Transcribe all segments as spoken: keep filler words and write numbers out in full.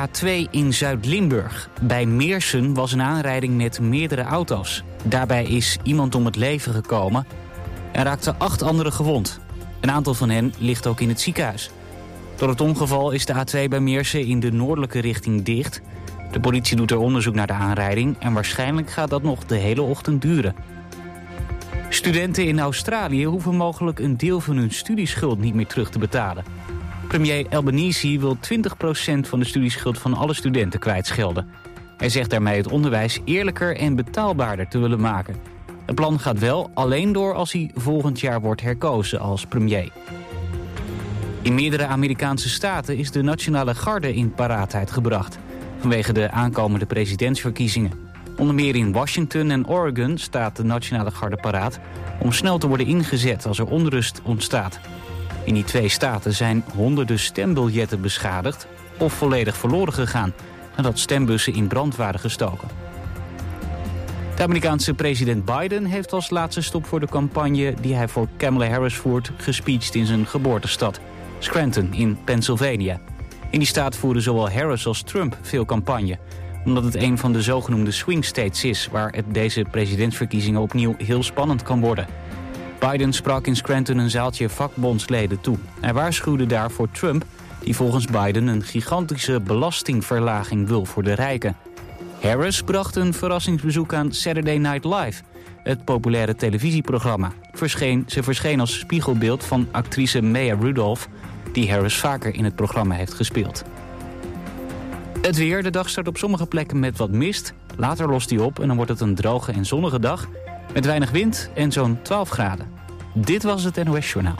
A twee in Zuid-Limburg. Bij Meersen was een aanrijding met meerdere auto's. Daarbij is iemand om het leven gekomen en raakten acht anderen gewond. Een aantal van hen ligt ook in het ziekenhuis. Door het ongeval is de A twee bij Meersen in de noordelijke richting dicht. De politie doet er onderzoek naar de aanrijding en waarschijnlijk gaat dat nog de hele ochtend duren. Studenten in Australië hoeven mogelijk een deel van hun studieschuld niet meer terug te betalen. Premier Albanese wil twintig procent van de studieschuld van alle studenten kwijtschelden. Hij zegt daarmee het onderwijs eerlijker en betaalbaarder te willen maken. Het plan gaat wel alleen door als hij volgend jaar wordt herkozen als premier. In meerdere Amerikaanse staten is de nationale garde in paraatheid gebracht vanwege de aankomende presidentsverkiezingen. Onder meer in Washington en Oregon staat de nationale garde paraat om snel te worden ingezet als er onrust ontstaat. In die twee staten zijn honderden stembiljetten beschadigd of volledig verloren gegaan nadat stembussen in brand waren gestoken. De Amerikaanse president Biden heeft als laatste stop voor de campagne die hij voor Kamala Harris voert gespeecht in zijn geboortestad, Scranton in Pennsylvania. In die staat voeren zowel Harris als Trump veel campagne, omdat het een van de zogenoemde swing states is waar het deze presidentsverkiezingen opnieuw heel spannend kan worden. Biden sprak in Scranton een zaaltje vakbondsleden toe. Hij waarschuwde daar voor Trump, die volgens Biden een gigantische belastingverlaging wil voor de rijken. Harris bracht een verrassingsbezoek aan Saturday Night Live, het populaire televisieprogramma. Verscheen, ze verscheen als spiegelbeeld van actrice Maya Rudolph, die Harris vaker in het programma heeft gespeeld. Het weer, de dag start op sommige plekken met wat mist. Later lost die op en dan wordt het een droge en zonnige dag met weinig wind en zo'n twaalf graden. Dit was het N O S Journaal.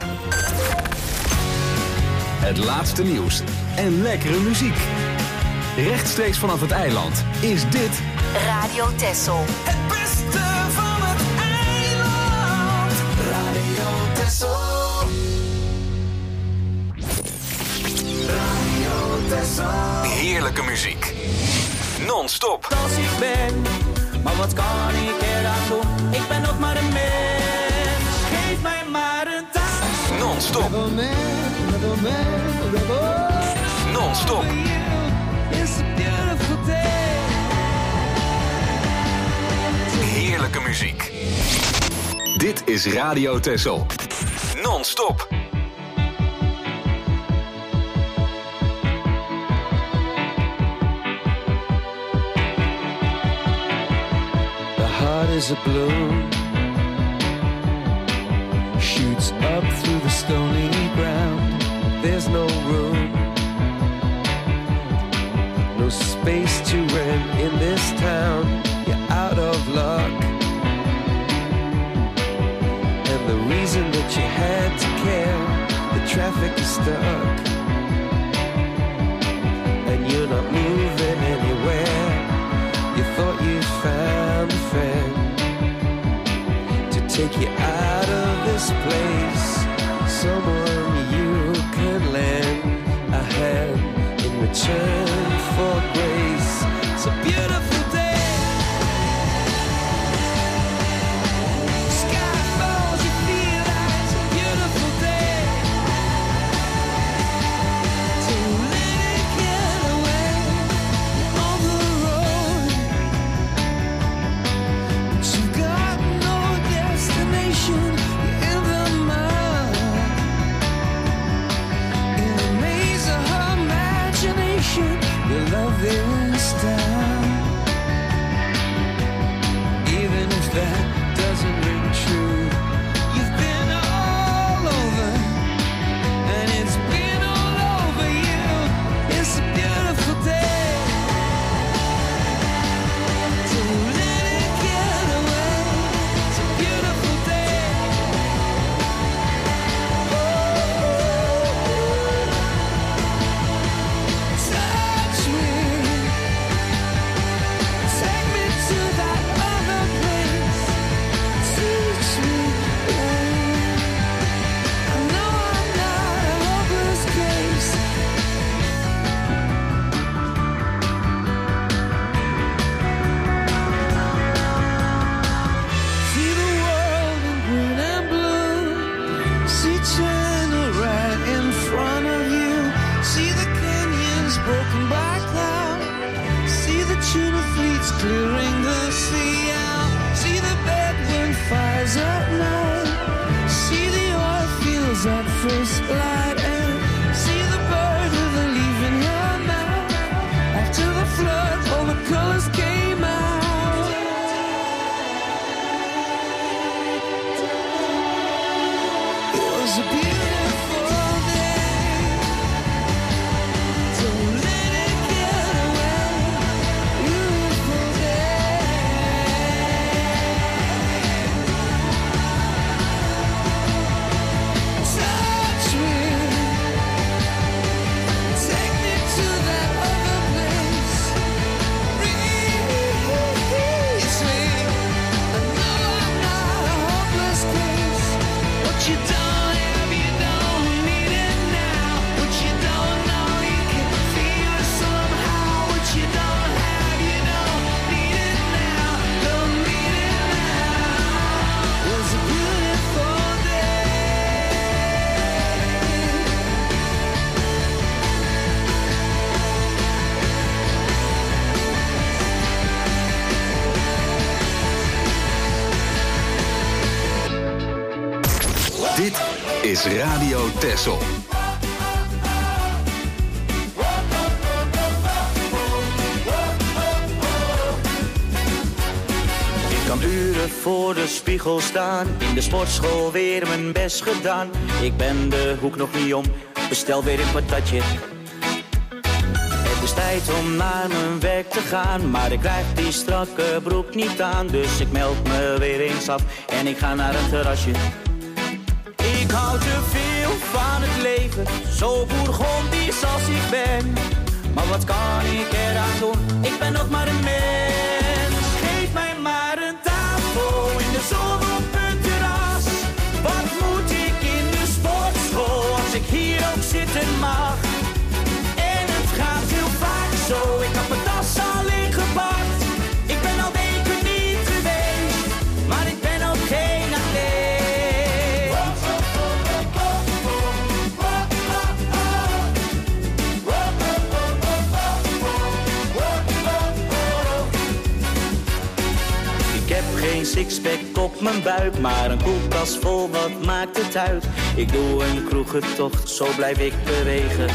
Het laatste nieuws en lekkere muziek. Rechtstreeks vanaf het eiland is dit Radio Texel. Het beste van het eiland. Radio Texel. Radio Texel. heerlijke muziek. Non-stop. Als ik ben, maar wat kan ik eraan doen? Ik ben nog maar een mens. Geef mij maar een taak. Non-stop. Rebel man, rebel man, rebel. Non-stop. It's a beautiful day. Heerlijke muziek. Dit is Radio Texel. Non-stop. Heart is a balloon, shoots up through the stony ground. There's no room, no space to rent in this town. You're out of luck, and the reason that you had to care, the traffic is stuck, and you're not moving anywhere. You thought you found a friend to take you out of this place, someone you could lend a hand in return for grace. It's a beautiful day. Sky falls, you feel like it's a beautiful day. So let it get away on the road. You've got no destination, you're in the mud, in the maze of her imagination. Your love is down, even if that doesn't ring true. You've been all over, and it's been all over you. It's a beautiful day. So let it get away. It's a beautiful day. Touch me. is Radio Texel. Ik kan uren voor de spiegel staan, in de sportschool weer mijn best gedaan. Ik ben de hoek nog niet om, bestel weer een patatje. Het is tijd om naar mijn werk te gaan, maar ik krijg die strakke broek niet aan. Dus ik meld me weer eens af en ik ga naar een terrasje. Ik hou te veel van het leven, zo bourgondisch als ik ben. Maar wat kan ik eraan doen, ik ben nog maar een mens. Geef mij maar een tafel in de zon op een terras. Wat moet ik in de sportschool als ik hier ook zitten mag? En het gaat heel vaak zo, ik heb mijn tas al ingepakt. Ik ben al weken niet geweest, maar ik ben ook geen atleet. Ik heb geen sixpack op mijn buik, maar een koelkast vol, wat maakt het uit? Ik doe een kroegentocht, zo blijf ik bewegen.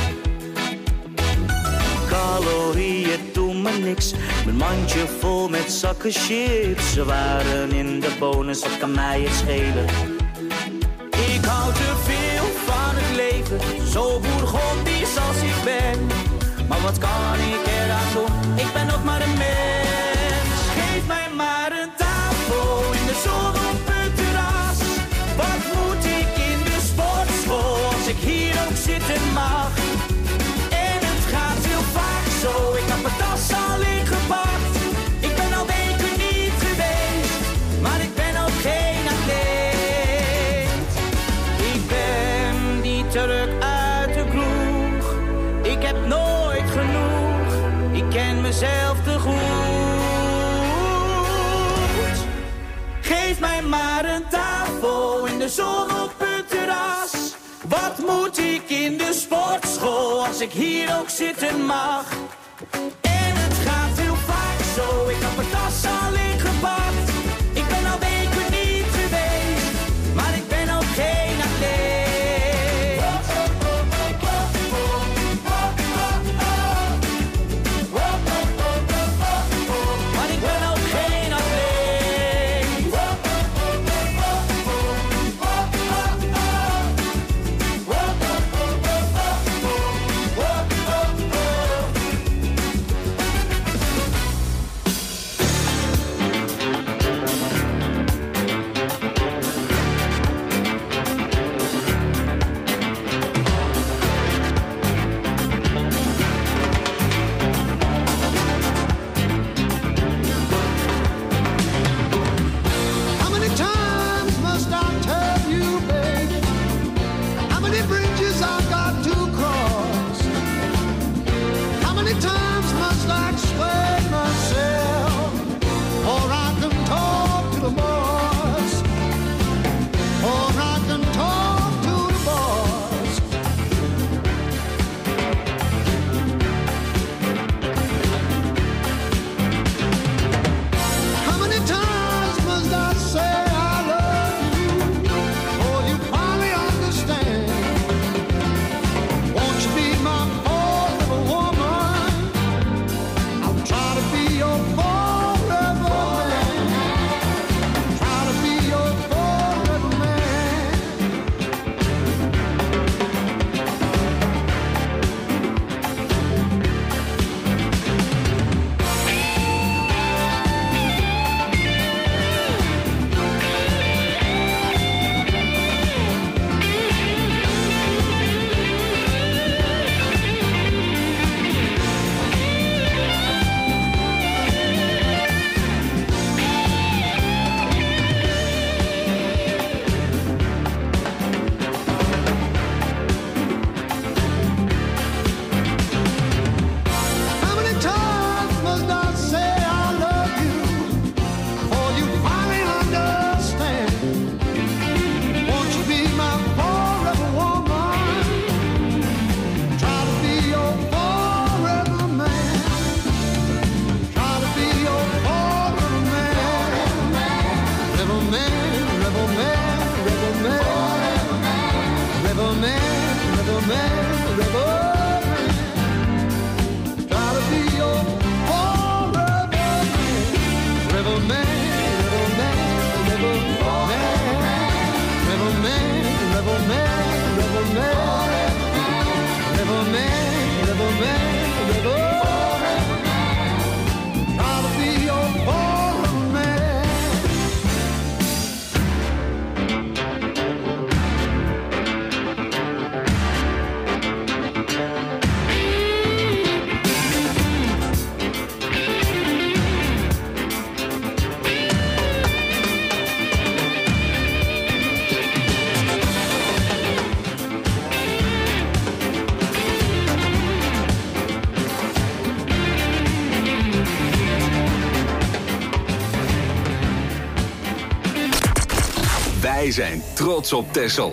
Calorieën doen me niks, mijn mandje vol met zakken chips. Ze waren in de bonus, wat kan mij het schelen? Ik hou te veel van het leven, zo bourgondisch als ik ben. Maar wat kan ik eraan doen, ik ben nog maar een mens. Geef mij maar een tafel in de zon op een terras. Wat moet ik in de sportschool als ik hier ook zitten mag? En het gaat heel vaak zo, ik heb mijn tas al ingepakt. Ik ben al weken niet geweest, maar ik ben ook geen atleet. Ik ben niet terug uit de kroeg, ik heb nooit genoeg, ik ken mezelf te goed. Geef mij maar een tafel in de zon op een terras. Wat moet ik in de sportschool als ik hier ook zitten mag? En het gaat heel vaak zo, ik heb mijn tas al ingepakt. Ik ben al weken niet geweest, maar ik ben ook geen atleet. Maar ik ben ook geen atleet. Wij zijn trots op Texel.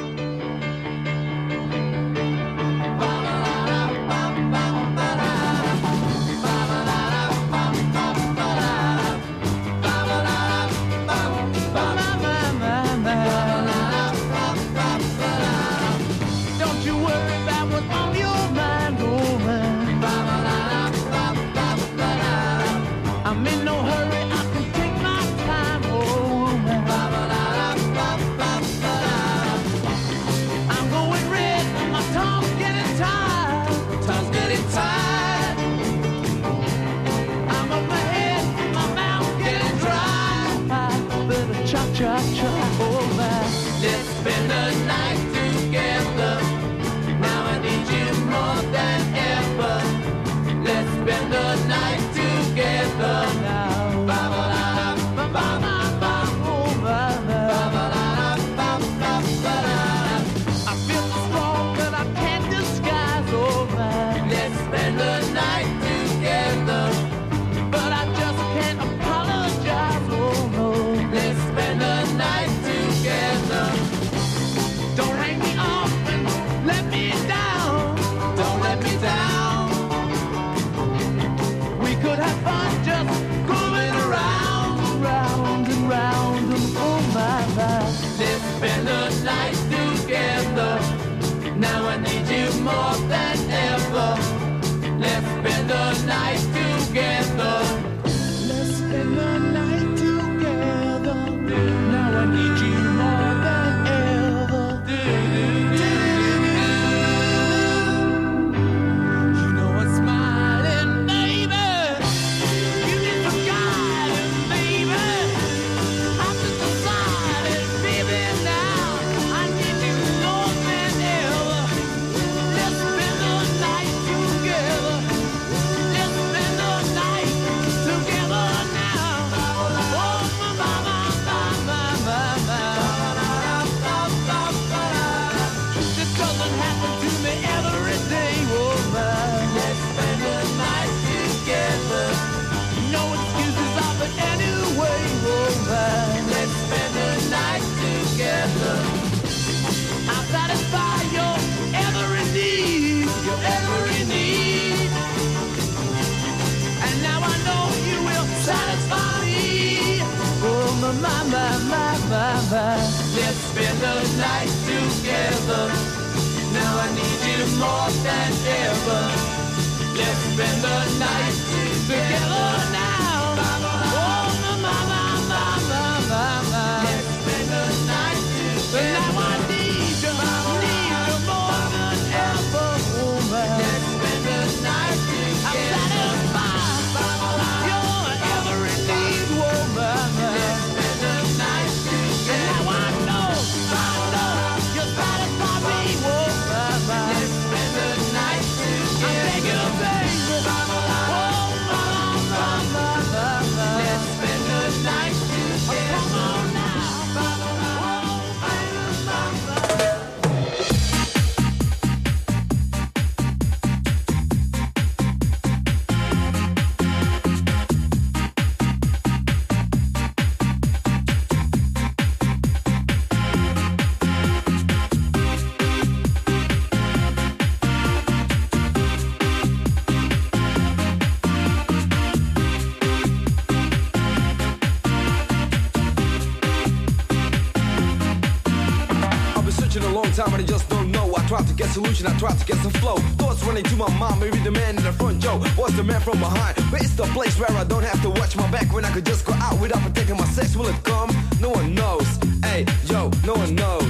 Time and I just don't know. I try to get solution, I try to get some flow. Thoughts running to my mind, maybe the man in the front, Joe was the man from behind. But it's the place where I don't have to watch my back, when I could just go out without protecting my sex. Will it come? No one knows. Hey, yo, no one knows.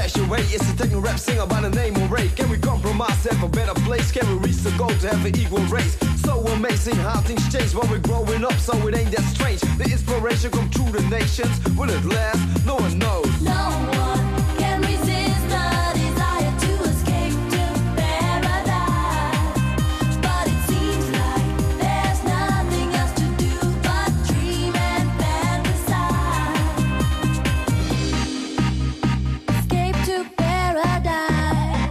pass your way. It's a techno rap singer by the name of Ray. Can we compromise, have a better place? Can we reach the goal to have an equal race? So amazing how things change while we're growing up, so it ain't that strange. The inspiration come through the nations. Will it last? No one knows. No one can resist the desire to escape to paradise. But it seems like there's nothing else to do but dream and fantasize. Escape to paradise.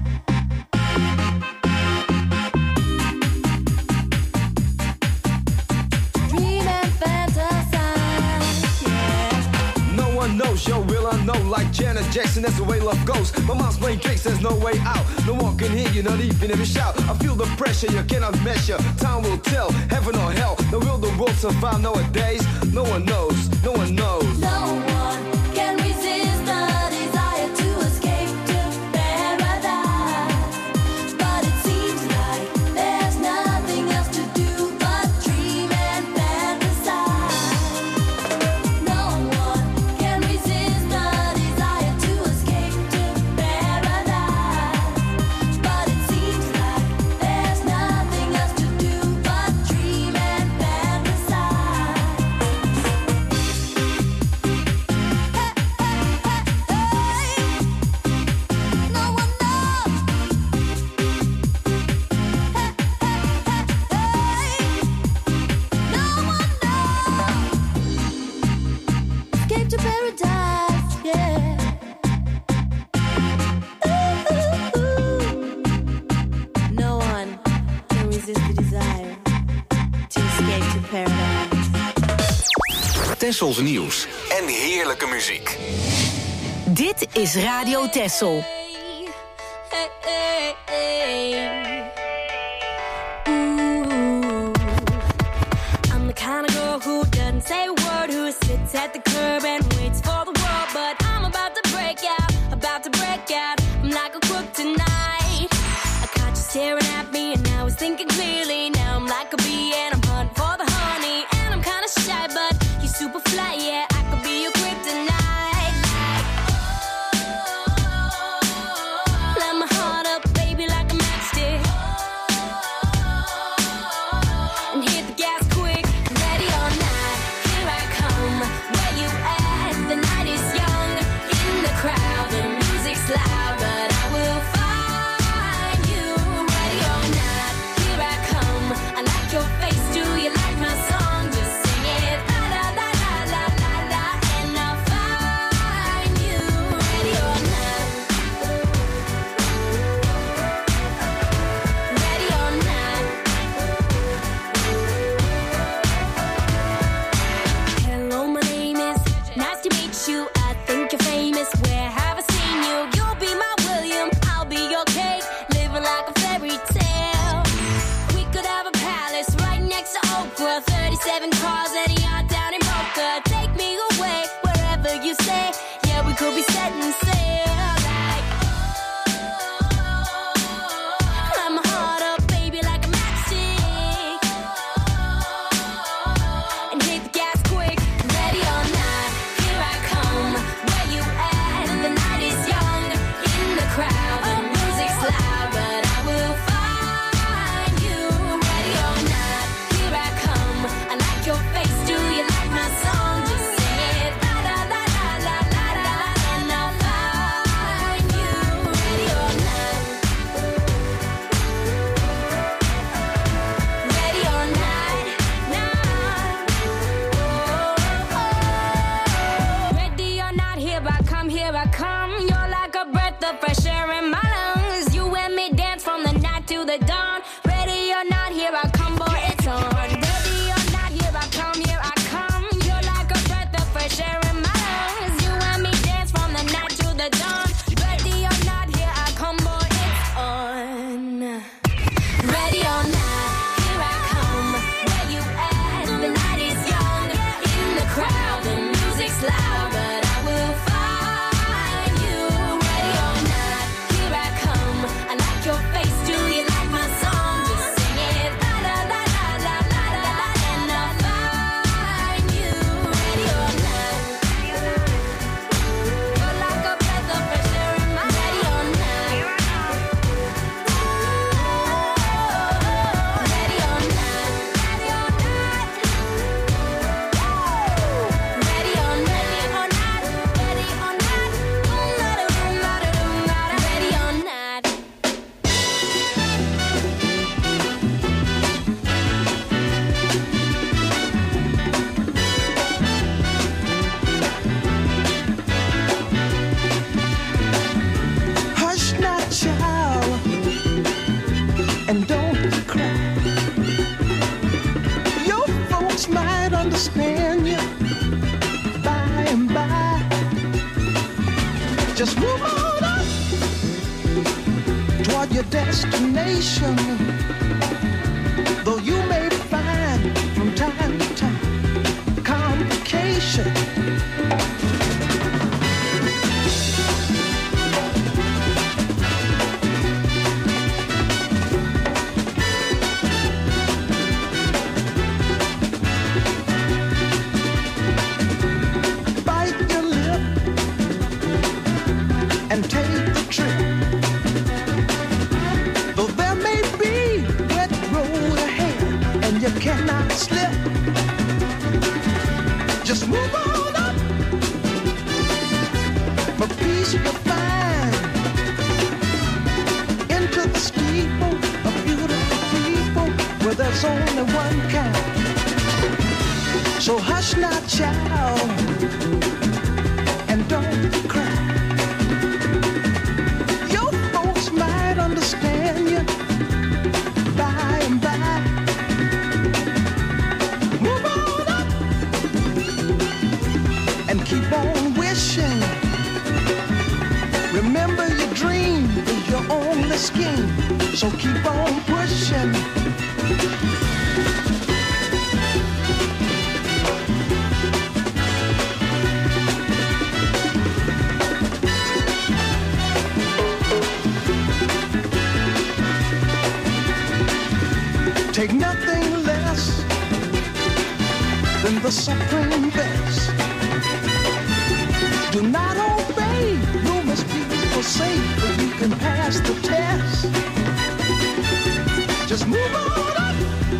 Dream and fantasize, yeah. No one knows, yo, will I know? Like Janet Jackson, that's the way love goes. My mom's playing tricks, there's no way out. No one can hear you, not even if you shout. I feel the pressure, you cannot measure. Time will tell, heaven or hell. Now will the world survive nowadays? No one knows, no one knows. No one can resist the desire to escape to paradise. But it seems like there's nothing else to do but dream and fantasize. No one can resist the desire to escape to paradise. But it seems like there's nothing else to do but dream and fantasize. No one knows. No one knows. Escape to paradise, yeah. No one can resist the desire to escape to paradise. Tessels nieuws en heerlijke muziek. Dit is Radio Tessel. Hey, hey, hey. Ooh. I'm the kind of girl who doesn't say a word, who sits at the curb and waits for the world. But I'm about to break out, about to break out. I'm like a crook tonight. I caught you staring at me and I was thinking clearly. Now I'm like a bee and I'm hunting for the honey. And I'm kind of shy, but you're super fly, yeah. I could be your kryptonite. Light my heart up, baby, like a matchstick. And hit the gas quick, ready or not. Here I come, where you at? The night is young, in the crowd, the music's loud, but I will find you. Ready or not, here I come. I like your face, do you like my song? Just sing it, la la la la la la la, and I'll find you. Ready or not. Ready or not. Hello, my name is. Nice to meet you. I think you're famous. Where have I seen you? You'll be my William. I'll be your Kate. Living like a fairy tale. We could have a palace right next to Oprah. thirty-seven cars at a yacht down in Boca. Take me away wherever you say. Yeah, we could be setting sail. Like, light my heart up, baby, like a matchstick. And hit the gas quick, ready or not. Here I come, where you at? The night is young, in the crowd, the music's loud, but I will find you. Ready or not, here I come. I like your face, do folks might understand you by and by. Just move on up toward your destination. Though you may find from time to time complication. Cannot slip. Just move on up. For peace you find into the steeple of beautiful people where there's only one kind. So hush not, child, and don't cry. Your folks might understand you by and by. Keep on wishing. Remember your dream is your only scheme. So keep on pushing. Take nothing less than the supreme best. Do not obey, rumors people say, but you can pass the test. Just move on up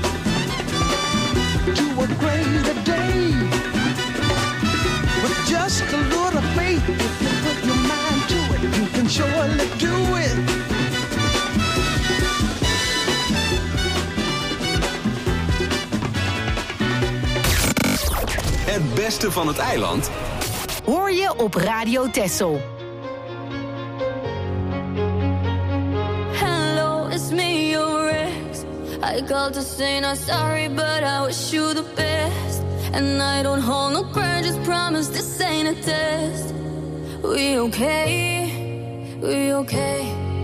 to a greater day. With just a little faith, if you put your mind to it, you can surely do it. Het beste van het eiland hoor je op Radio Texel. Hello, it's me, your ex. I called to say not sorry, but I wish you the best. And I don't hold no grudges, promise this ain't a test. We okay, we okay.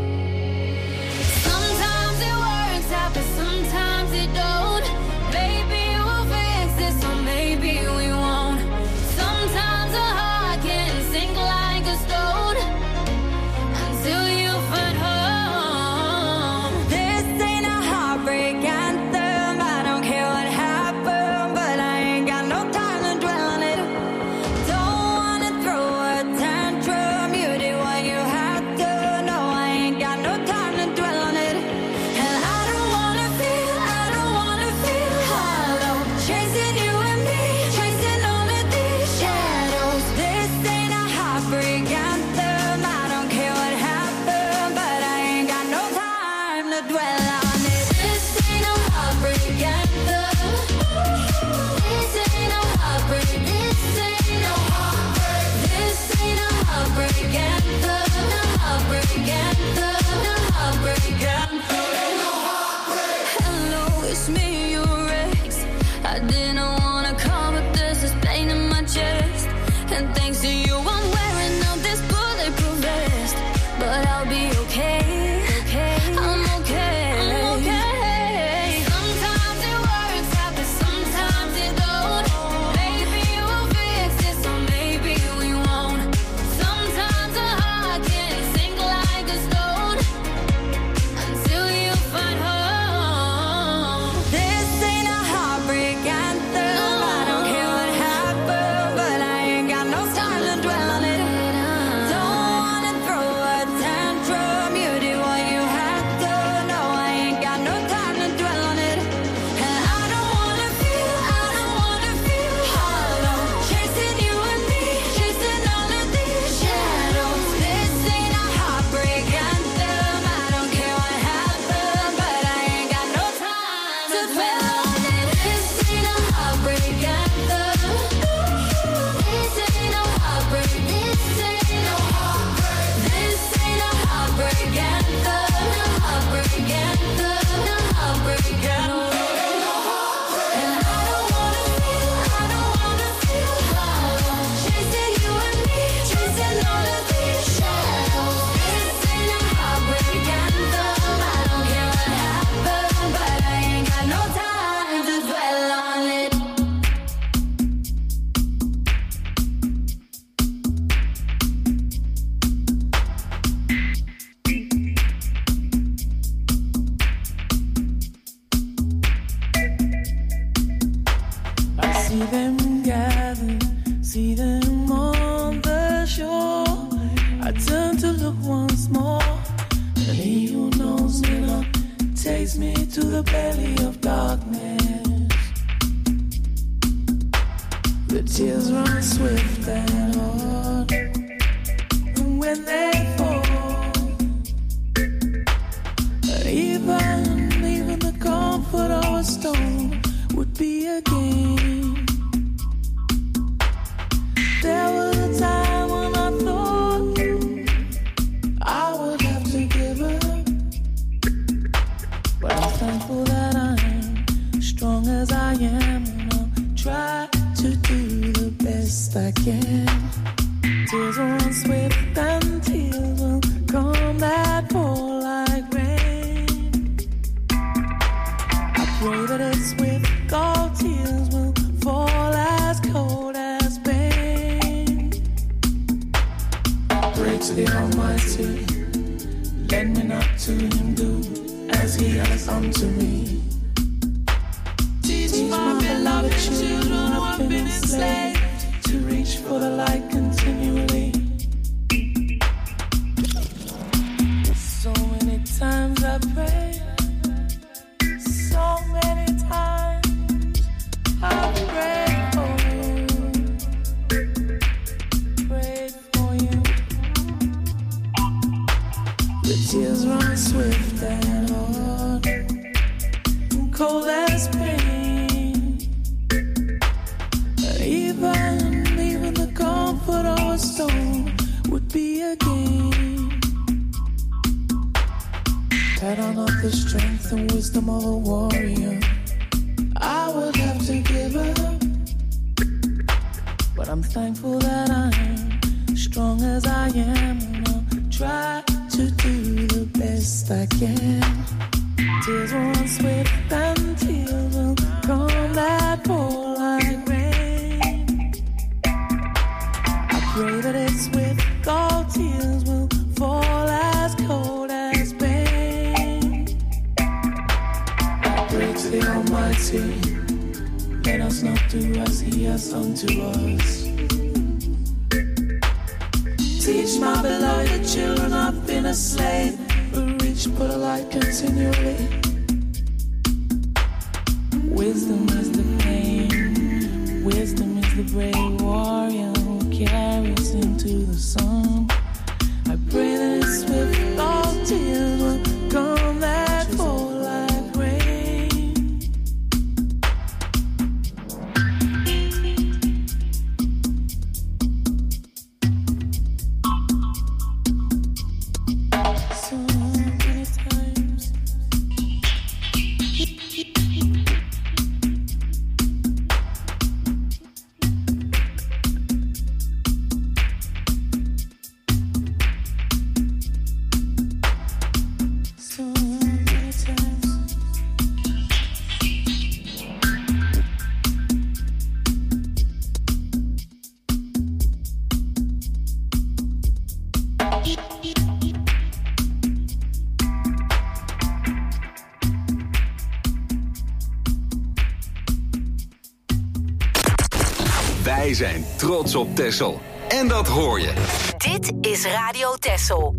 Sometimes it works out, but sometimes it don't. Maybe we'll fix this, or maybe we won't. Sometimes a heart can sink like a stone until you find home. This ain't a heartbreak anthem. I don't care what happened, but I ain't got no time to dwell on it. Don't wanna throw a tantrum. You did what you had to. No, I ain't got no time to dwell on it. And I don't wanna feel, I don't wanna feel hollow. Chasing you and me, chasing only these shadows. This ain't a heartbreak anthem. I don't care what happened, but I ain't got no time to dwell on it. This ain't a heartbreak anthem. This ain't a heartbreak. This ain't no heartbreak. This ain't a heartbreak anthem. No heartbreak anthem. No heartbreak anthem. No heartbreak. Hello, it's me, your ex. I didn't wanna call, but there's this pain in my chest. And thanks to you, I'm wearing out this bulletproof vest. But I'll be okay. Okay. I'm okay. I'm okay. Sometimes it works out, but sometimes it don't. Maybe we'll fix this, or maybe we won't. Sometimes a heart can sink like a stone until you find home. This ain't a heartbreak anthem. See them gather, see them on the shore. I turn to look once more, and he who knows me not takes me to the belly of darkness. The tears run swift and hard, and when they fall, even, even the comfort of a stone would be a gain. There was a time when I thought I would have to give up, but I'm thankful that I'm strong as I am, and I'll try to do the best I can. Tears will run swift and tears will come that fall like rain. I pray that it's with all tears will fall as cold as pain. I pray to the Almighty, let me not to him do as he has unto me. Teach my beloved children who have been enslaved to reach for the light continually. So many times I pray, so many times I prayed for you, prayed for you. The tears run swift and hard, and cold as pain. And even, even the comfort of a stone would be a gain. Had I not the strength and wisdom of a warrior, I would have to give up. But I'm thankful that I'm strong as I am, and I'll try to do the best I can. Tears will run swift and tears will come that fall like rain. I pray that it's with all tears will fall as cold as pain. I pray to the Almighty, let us not do as he has done to us. Teach my beloved children I've been a slave, but reach for the light continually. Wisdom is the pain, wisdom is the brave warrior who carries into the sun. I pray that it's swift, all tears will come that fall like rain. So many times so many times Wij zijn trots op Texel. En dat hoor je. Dit is Radio Texel.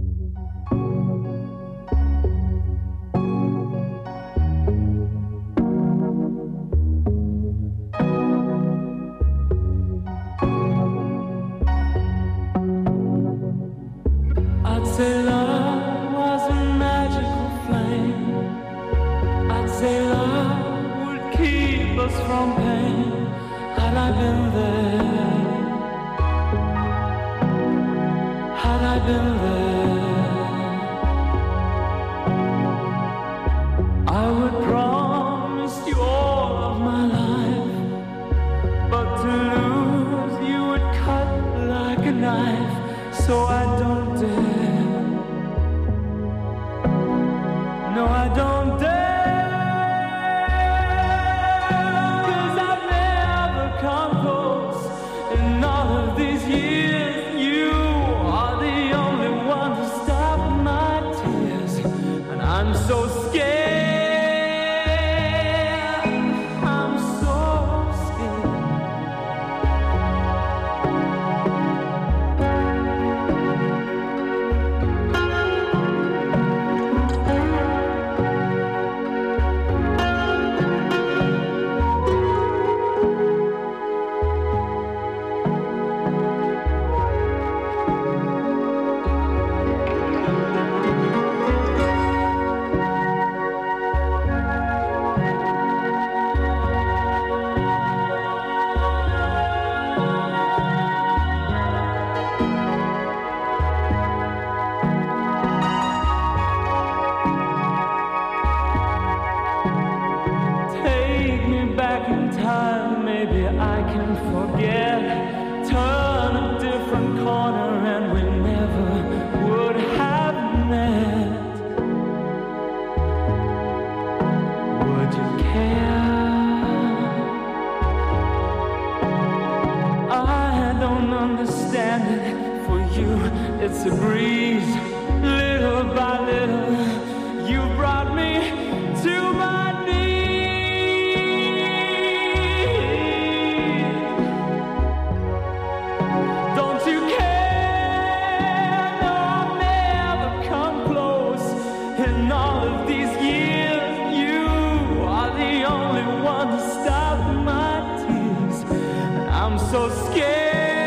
I'd say love was a magical flame. I'd say love would keep us from pain. Had I been there, had I been there, I would promise you all of my life. But to lose you would cut like a knife. So I don't dare, no I don't dare, 'cause I've never come close in all of these years. You are the only one to stop my tears, and I'm so scared, I'm so scared. understand it. For you, it's a breeze. Little by little, you brought me to my knees. Don't you care? No, I'll never come close. In all of these years, you are the only one to stop my tears. And I'm so scared.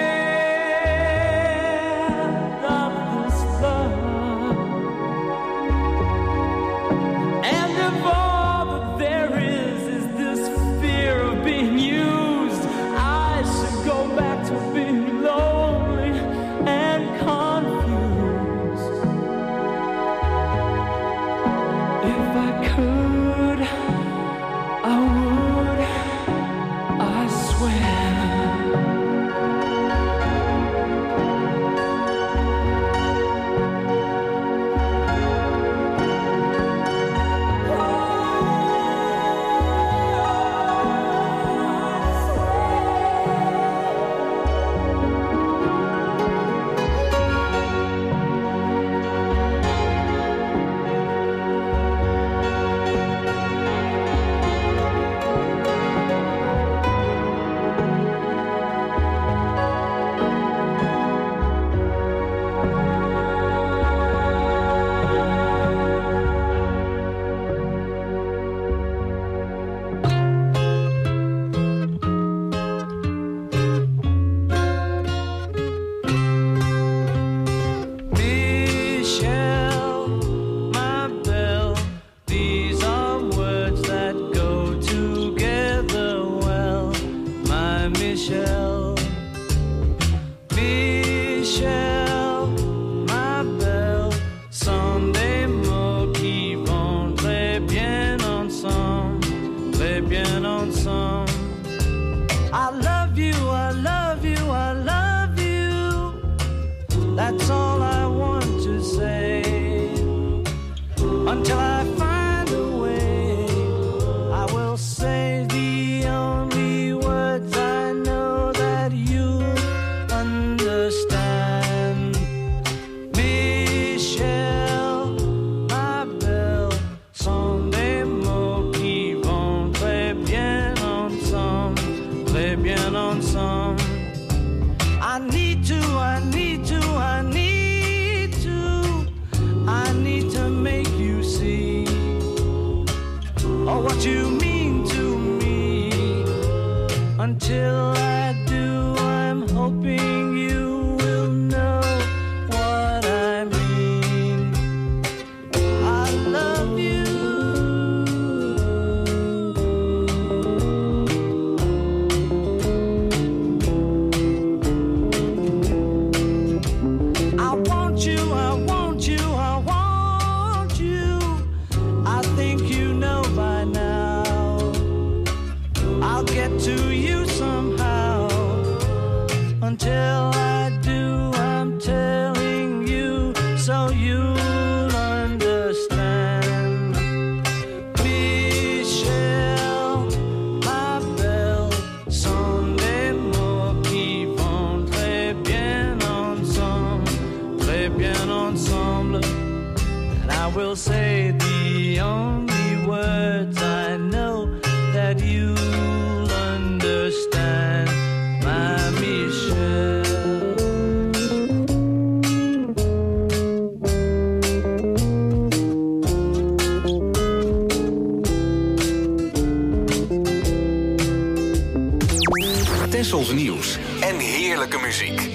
Tessels nieuws en heerlijke muziek.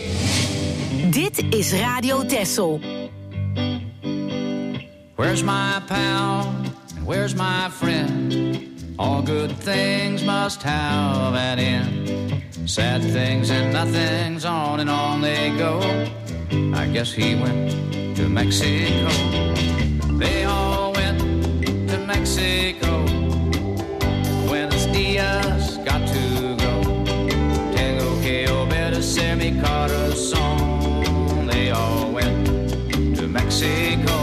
Dit is Radio Tessel. Where's my pal? And where's my friend? All good things must have an end. Sad things and nothings, on and on they go. I guess he went to Mexico. They all went to Mexico. Buenos dias, got to go. Tengo que obedecer mi corazón. They all went to Mexico.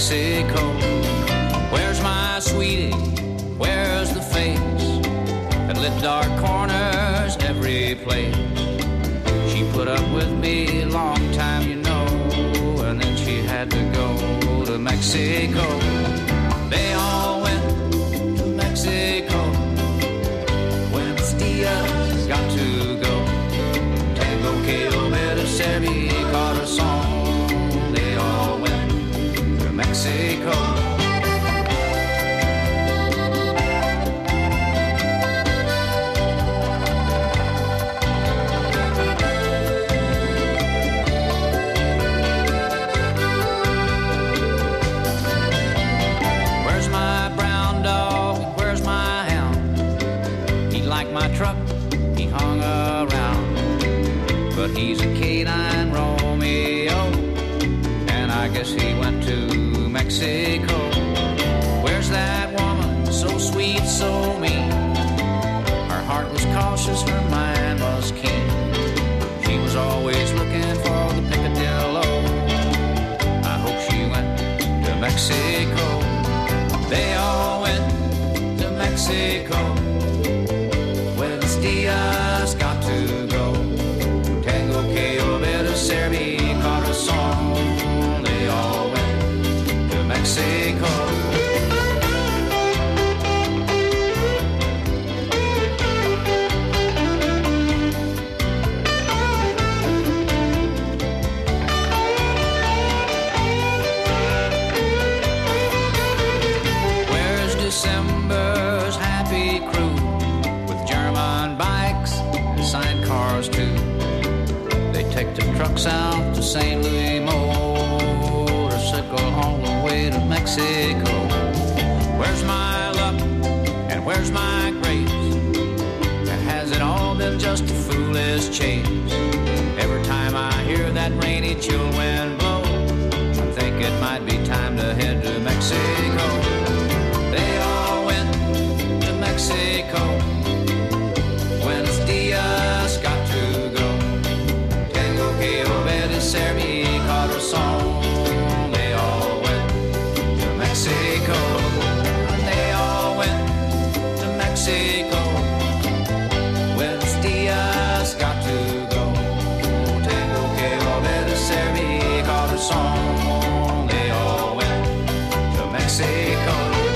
Mexico. Where's my sweetie? Where's the face that lit dark corners every place? She put up with me a long time, you know, and then she had to go to Mexico. They all went to Mexico. Buenos dias, got to go. Tango que obera servi corazón. They all went to Mexico. Truck, he hung around, but he's a canine Romeo, and I guess he went to Mexico. Where's that woman, so sweet, so mean? Her heart was cautious, her mind was keen. She was always looking for the picadillo. I hope she went to Mexico. They all went to Mexico. Diaz, got to go. Tango que obera servi corazón. They all went to Mexico. Where's December's happy crew? Sidecars too. They take the trucks out to Saint Louis motorcycle all the way to Mexico. Where's my luck and where's my grace? And has it all been just a foolish chase? Every time I hear that rainy chill wind blow, I think it might be time to head to Mexico. They all went to Mexico. Buenos dias, got to go. Tango que obedecer mi corazón. They all went to Mexico. They all went to Mexico. Buenos dias, got to go. Tango que obedecer mi corazón. They all went to Mexico.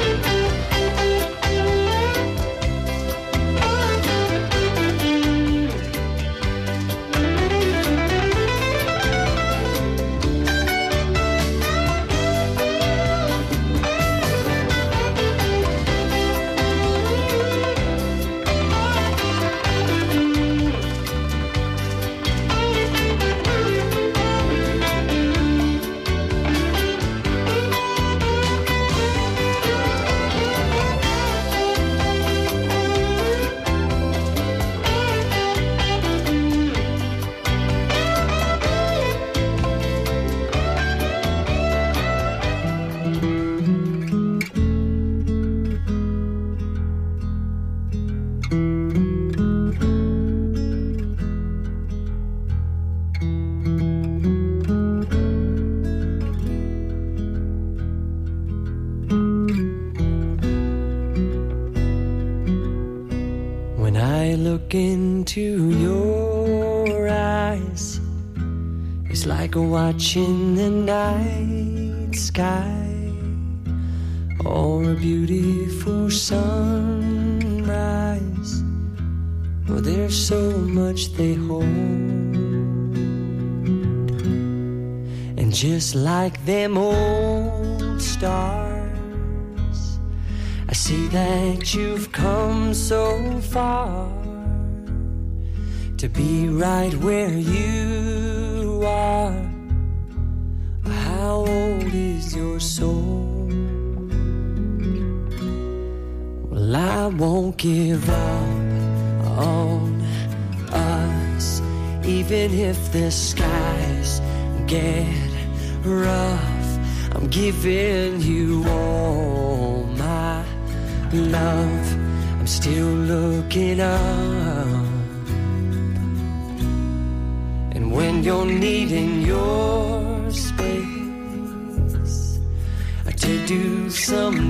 Into your eyes, it's like watching the night sky or a beautiful sunrise. Oh, there's so much they hold, and just like them old stars, I see that you've come so far to be right where you are. How old is your soul? Well, I won't give up on us, even if the skies get rough. I'm giving you all my love. I'm still looking up. When you're needing your space, to do some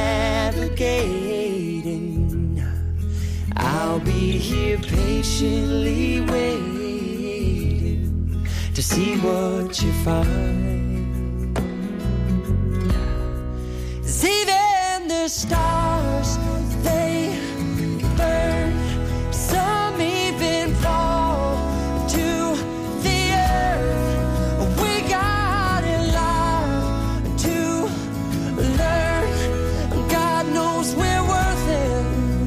navigating. I'll be here patiently waiting to see what you find. 'Cause even the stars, they burn. Some even fall to the earth. We got in line to learn. God knows we're worth it.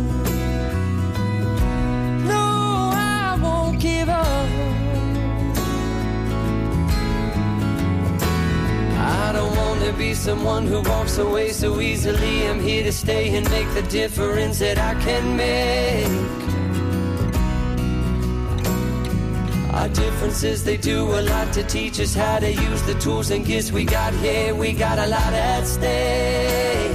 No, I won't give up. I don't want to be someone who walks away so easily. I'm here to stay and make the difference that I can make. Our differences, they do a lot to teach us how to use the tools and gifts we got here. We got a lot at stake.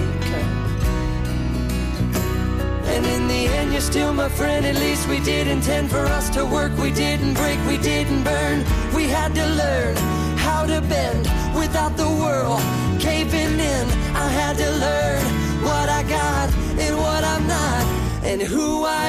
And in the end, you're still my friend. At least we did intend for us to work. We didn't break, we didn't burn. We had to learn how to bend without the world caving in. I had to learn what I got and what I'm not and who I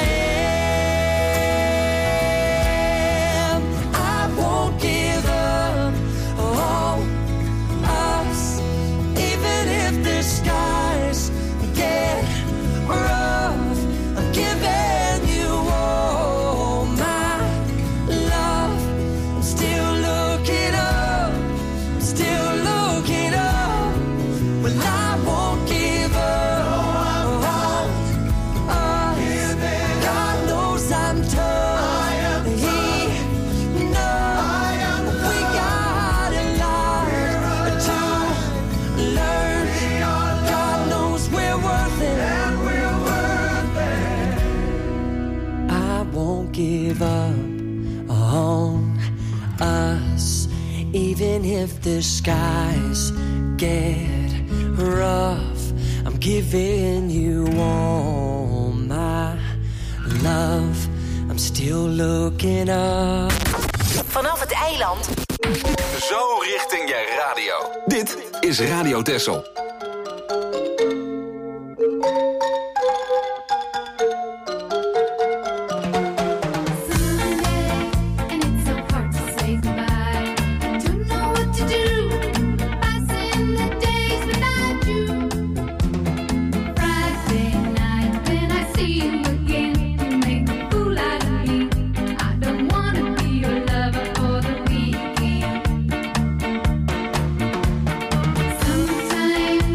am. I won't give up on us, even if the skies get rough. I'm giving you all my love. I'm still looking up, I'm still looking up. Well, I won't give up on us. God knows I'm tough. He knows we got a lot to learn. God knows we're worth it. I won't give up on us, even if the skies get rough. I'm giving you all my love. I'm still looking up. Vanaf het eiland. Zo richting je radio. Dit is Radio Texel. And it's so hard to say goodbye. Don't know what to do. Passing the days without you. Friday night when I see you again, you make a fool out of me. I don't wanna be your lover for the weekend. Sometimes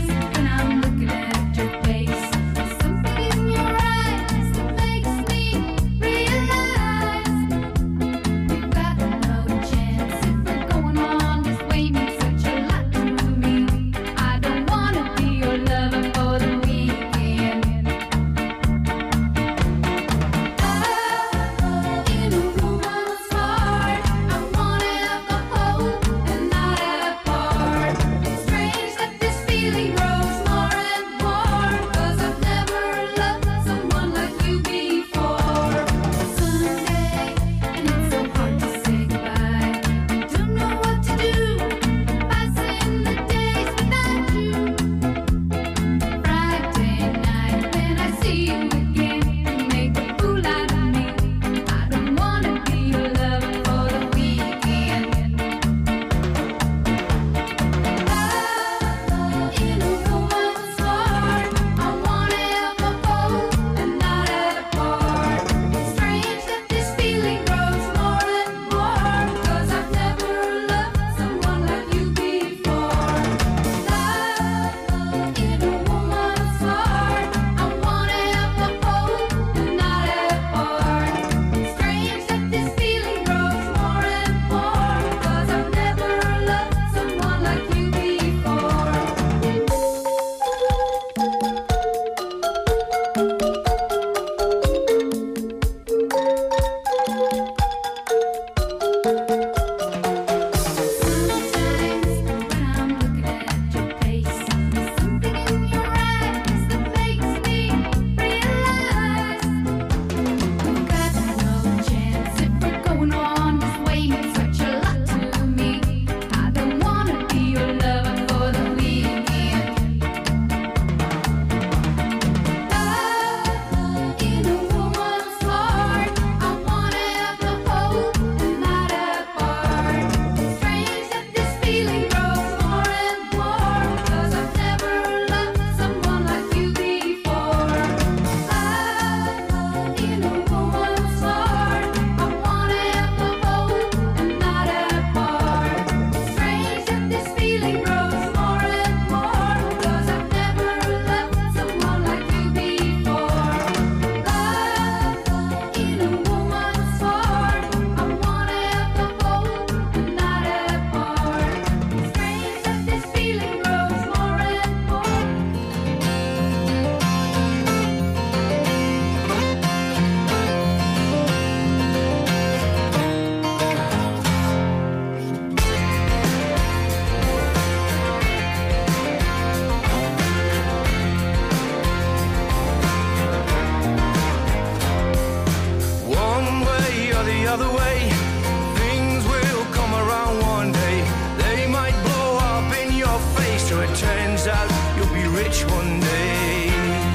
rich one day.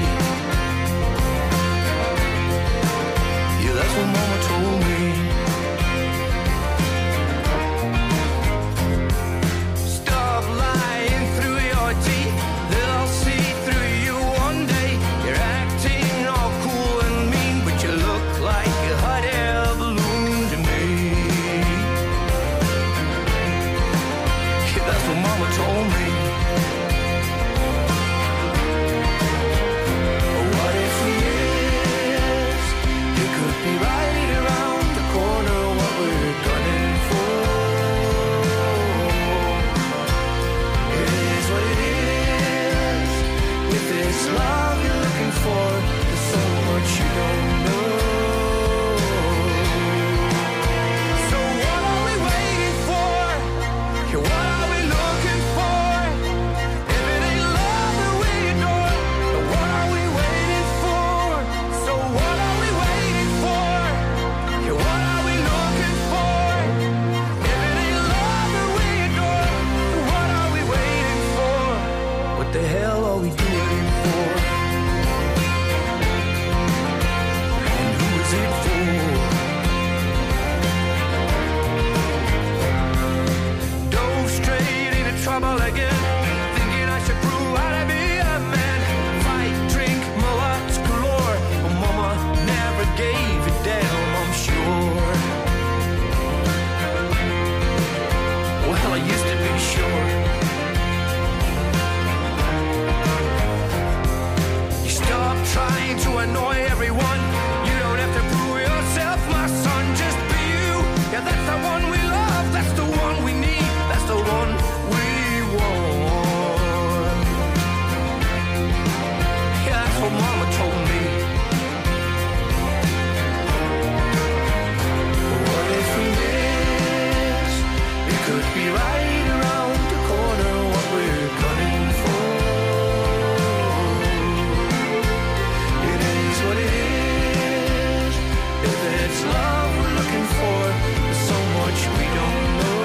Yeah, that's what Mama told me. Stop lying through your teeth, they'll see through you one day. You're acting all cool and mean, but you look like a hot air balloon to me. Yeah, that's what Mama told me. What if we is? It could be right around the corner what we're gunning for. It is what it is. With this love you're looking for, there's so much you don't know. So what are we waiting for? Yeah, what are we looking for? If it ain't love that we adore, then what are we waiting for? So what are we waiting for? Yeah, what are we looking for? If it ain't love that we adore, then what are we waiting for? What the hell are we doing it for? And who is it for? Dove straight into trouble again, thinking I should prove how to be a man. Fight, drink, mullets galore, but Mama never gave a damn, I'm sure. Well, I used to be sure. You stop trying to annoy everyone. You don't have to prove yourself, my son. Just be you. Yeah, that's the one we love. That's the one we need. That's the one we want. Yeah, that's what Mama told me. What if we miss? It could be right around the corner what we're gunning for. It is what it is. If it's love we're looking for, there's so much we don't know.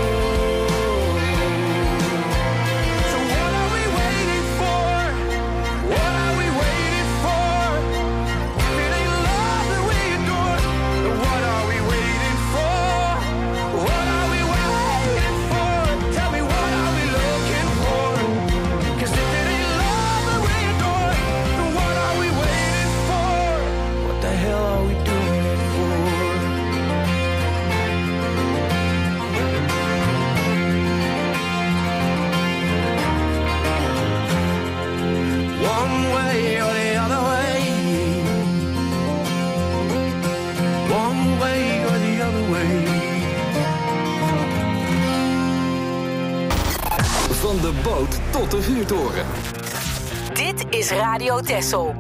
So what are we waiting for? What are we waiting for? If it ain't love that we adore, then what are we waiting for? What are we waiting for? Tell me, what are we looking for? 'Cause if it ain't love that we adore, then what are we waiting for? What the hell are we doing it for? One way or the other way. One way or the other way. Van de boot tot de vuurtoren. Dit is Radio Texel.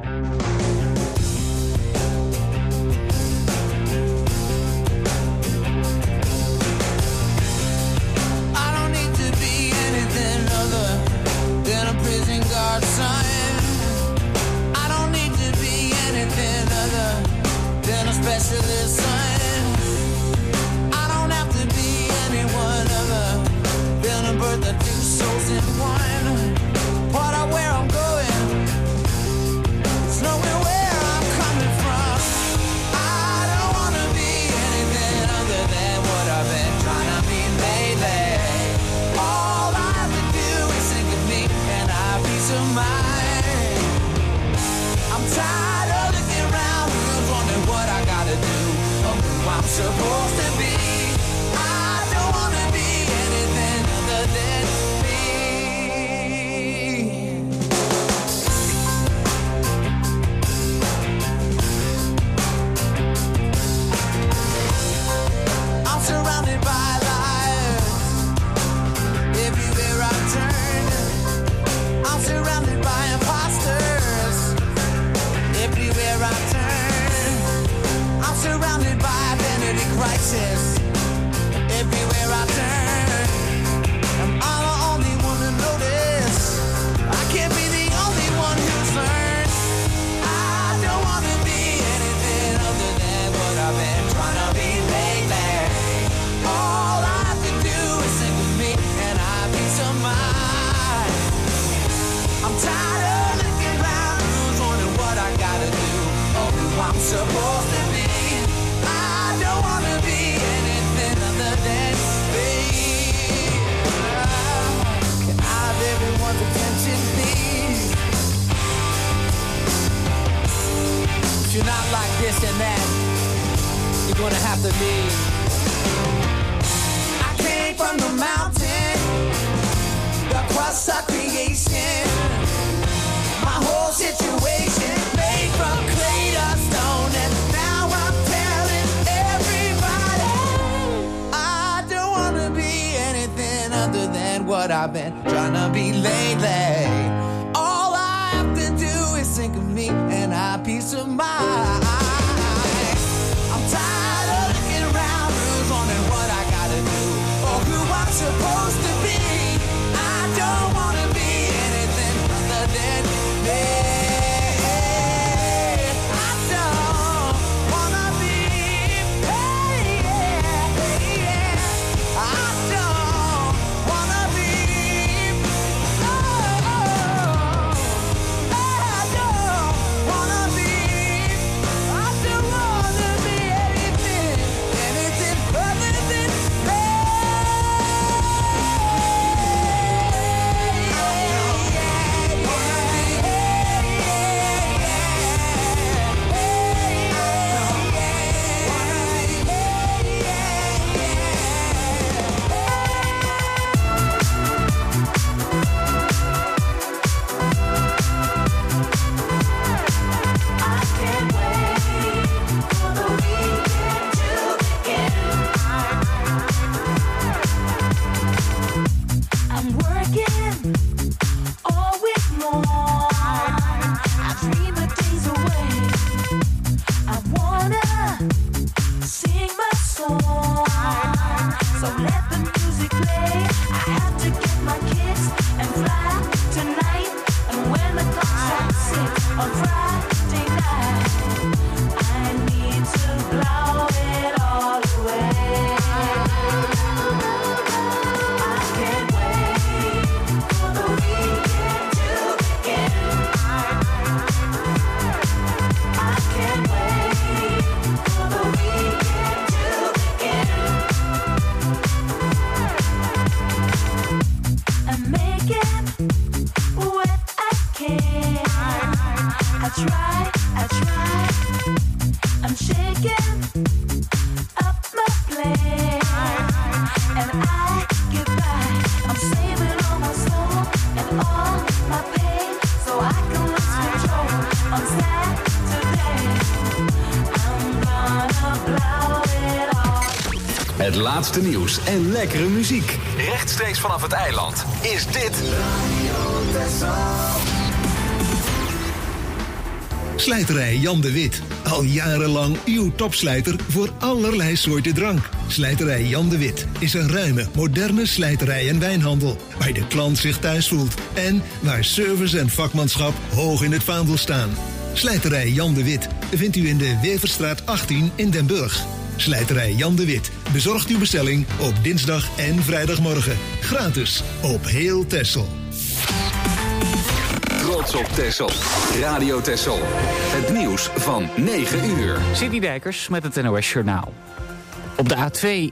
I don't need to be anything other than a prison guard son. I don't need to be anything other than a specialist son. I don't have to be anyone other than a birth of two souls in one. What I where I'm going, it's knowing where I'm coming from. I don't wanna be anything other than what I've been trying to be lately. All I have to do is think of me and I have peace of mind. I'm tired of looking around and wondering what I gotta do or who I'm supposed to be. I don't wanna be anything other than me. I'm surrounded by liars everywhere I turn. I'm surrounded by imposters everywhere I turn. I'm surrounded by identity crisis. gonna have to be. I came from the mountain, the crust of creation. My whole situation made from clay to stone, and now I'm telling everybody I don't wanna be anything other than what I've been trying to be lately. All I have to do is think of me and I peace of mind. I'm tired of looking around, who's wondering what I gotta do or who I'm supposed to be. I don't wanna be anything other than me. I don't wanna be. Hey, yeah, hey, yeah. I don't wanna be. Oh, oh, I don't wanna be. I don't wanna be anything, anything other than me. I'm working all week long. I dream of days away. I wanna sing my song, so let the music play. I have to get my kicks and fly tonight. And when the clock strikes six on Friday night, I need to blow it all away. I can't wait for the weekend to begin. I can't wait for the weekend to begin. I'm making what I can. I try, I try. I'm shaking up my plan, and I get by. I'm saving all my soul and all my pain, so I can lose control on Saturday. I'm gonna blow it all. Het laatste nieuws en lekkere muziek. Rechtstreeks vanaf het eiland is dit Slijterij Jan de Wit. Al jarenlang uw topslijter voor allerlei soorten drank. Slijterij Jan de Wit is een ruime, moderne slijterij en wijnhandel. Waar de klant zich thuis voelt. En waar service en vakmanschap hoog in het vaandel staan. Slijterij Jan de Wit vindt u in de Weverstraat achttien in Den Burg. Slijterij Jan de Wit bezorgt uw bestelling op dinsdag en vrijdagmorgen. Gratis op heel Texel. Trots op Texel. Radio Texel. Het nieuws van negen uur. Sidney Dijkers met het N O S Journaal. Op de A twee